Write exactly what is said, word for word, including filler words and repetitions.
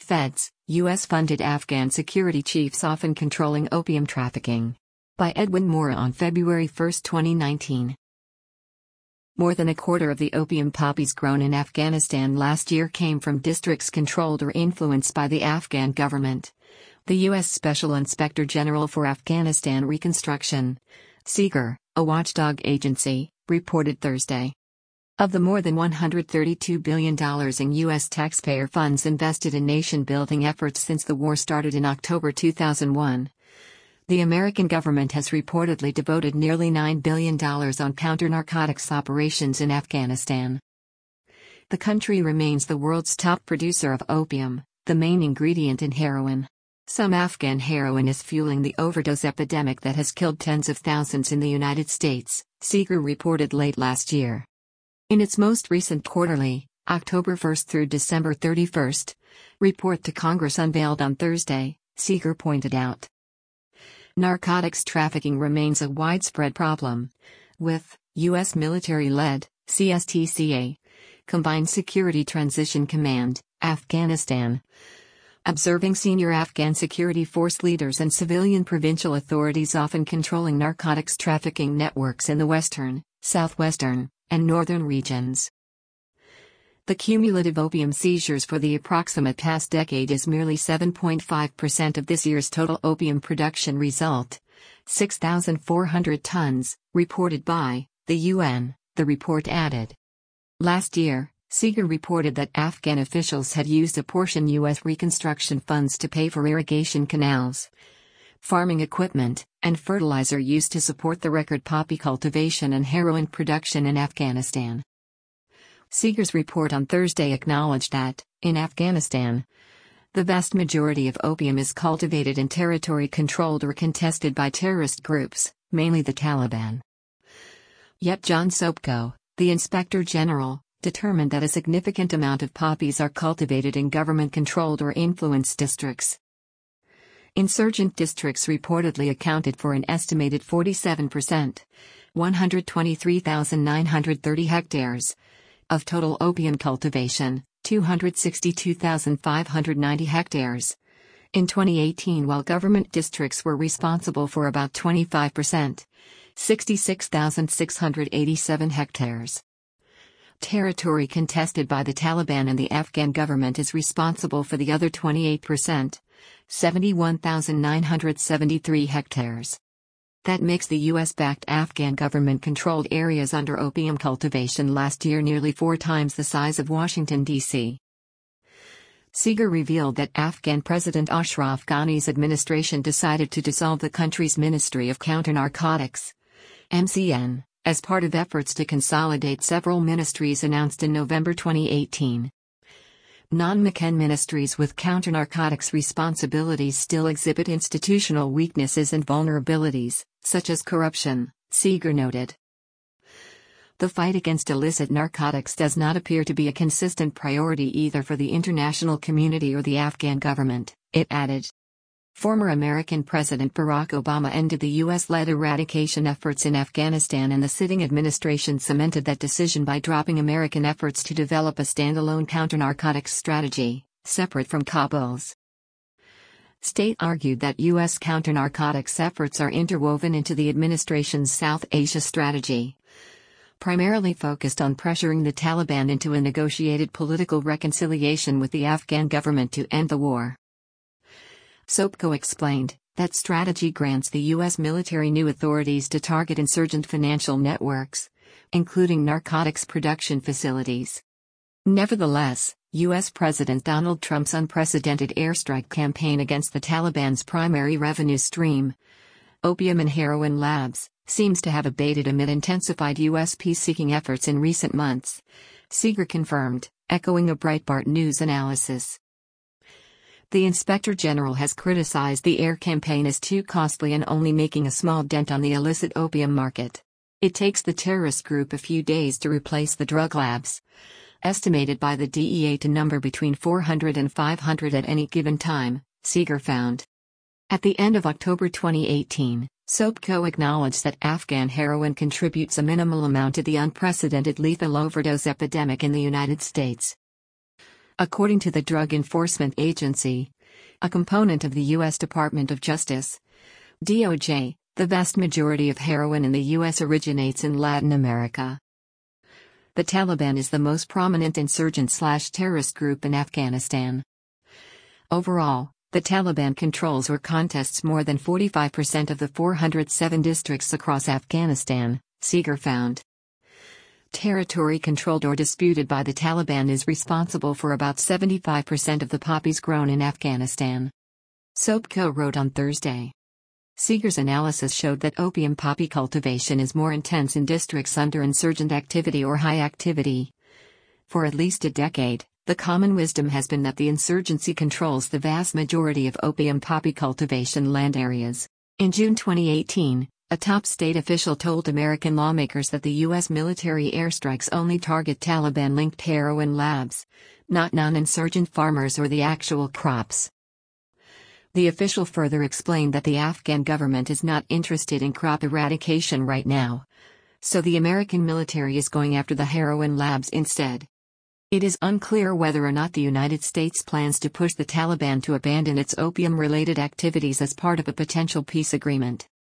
Feds, U S-funded Afghan security chiefs often controlling opium trafficking. By Edwin Moore on February first, twenty nineteen. More than a quarter of the opium poppies grown in Afghanistan last year came from districts controlled or influenced by the Afghan government. The U S Special Inspector General for Afghanistan Reconstruction, SIGIR, a watchdog agency, reported Thursday. Of the more than one hundred thirty-two billion dollars in U S taxpayer funds invested in nation-building efforts since the war started in October two thousand one, the American government has reportedly devoted nearly nine billion dollars on counter-narcotics operations in Afghanistan. The country remains the world's top producer of opium, the main ingredient in heroin. Some Afghan heroin is fueling the overdose epidemic that has killed tens of thousands in the United States, SIGIR reported late last year. In its most recent quarterly, October first through December thirty-first, report to Congress unveiled on Thursday, SIGIR pointed out. Narcotics trafficking remains a widespread problem, with U S military-led C S T C A, Combined Security Transition Command, Afghanistan, observing senior Afghan security force leaders and civilian provincial authorities often controlling narcotics trafficking networks in the western, southwestern, and northern regions. The cumulative opium seizures for the approximate past decade is merely seven point five percent of this year's total opium production result, six thousand four hundred tons, reported by the U N, the report added. Last year, SIGIR reported that Afghan officials had used a portion U S reconstruction funds to pay for irrigation canals, farming equipment, and fertilizer used to support the record poppy cultivation and heroin production in Afghanistan. SIGIR's report on Thursday acknowledged that, in Afghanistan, the vast majority of opium is cultivated in territory controlled or contested by terrorist groups, mainly the Taliban. Yet John Sopko, the Inspector General, determined that a significant amount of poppies are cultivated in government-controlled or influenced districts. Insurgent districts reportedly accounted for an estimated forty-seven percent, one hundred twenty-three thousand nine hundred thirty hectares, of total opium cultivation, two hundred sixty-two thousand five hundred ninety hectares, in twenty eighteen, while government districts were responsible for about twenty-five percent, sixty-six thousand six hundred eighty-seven hectares. Territory contested by the Taliban and the Afghan government is responsible for the other twenty-eight percent, seventy-one thousand nine hundred seventy-three hectares. That makes the U S-backed Afghan government-controlled areas under opium cultivation last year nearly four times the size of Washington, D C SIGIR revealed that Afghan President Ashraf Ghani's administration decided to dissolve the country's Ministry of Counter-Narcotics, M C N, as part of efforts to consolidate several ministries announced in November twenty eighteen. Non-M C N ministries with counter-narcotics responsibilities still exhibit institutional weaknesses and vulnerabilities, such as corruption, SIGIR noted. The fight against illicit narcotics does not appear to be a consistent priority either for the international community or the Afghan government, it added. Former American President Barack Obama ended the U S-led eradication efforts in Afghanistan, and the sitting administration cemented that decision by dropping American efforts to develop a standalone counter-narcotics strategy, separate from Kabul's. State argued that U S counter-narcotics efforts are interwoven into the administration's South Asia strategy, primarily focused on pressuring the Taliban into a negotiated political reconciliation with the Afghan government to end the war. Sopko explained, that strategy grants the U S military new authorities to target insurgent financial networks, including narcotics production facilities. Nevertheless, U S President Donald Trump's unprecedented airstrike campaign against the Taliban's primary revenue stream, opium and heroin labs, seems to have abated amid intensified U S peace-seeking efforts in recent months, SIGIR confirmed, echoing a Breitbart News analysis. The Inspector General has criticized the air campaign as too costly and only making a small dent on the illicit opium market. It takes the terrorist group a few days to replace the drug labs, estimated by the D E A to number between four hundred and five hundred at any given time, SIGIR found. At the end of October twenty eighteen, Sopko acknowledged that Afghan heroin contributes a minimal amount to the unprecedented lethal overdose epidemic in the United States. According to the Drug Enforcement Agency, a component of the U S Department of Justice, D O J, the vast majority of heroin in the U S originates in Latin America. The Taliban is the most prominent insurgent-slash-terrorist group in Afghanistan. Overall, the Taliban controls or contests more than forty-five percent of the four hundred seven districts across Afghanistan, Seeger found. Territory controlled or disputed by the Taliban is responsible for about seventy-five percent of the poppies grown in Afghanistan. SOPCO wrote on Thursday. Seeger's analysis showed that opium poppy cultivation is more intense in districts under insurgent activity or high activity. For at least a decade, the common wisdom has been that the insurgency controls the vast majority of opium poppy cultivation land areas. In June twenty eighteen, a top state official told American lawmakers that the U S military airstrikes only target Taliban-linked heroin labs, not non-insurgent farmers or the actual crops. The official further explained that the Afghan government is not interested in crop eradication right now, so the American military is going after the heroin labs instead. It is unclear whether or not the United States plans to push the Taliban to abandon its opium-related activities as part of a potential peace agreement.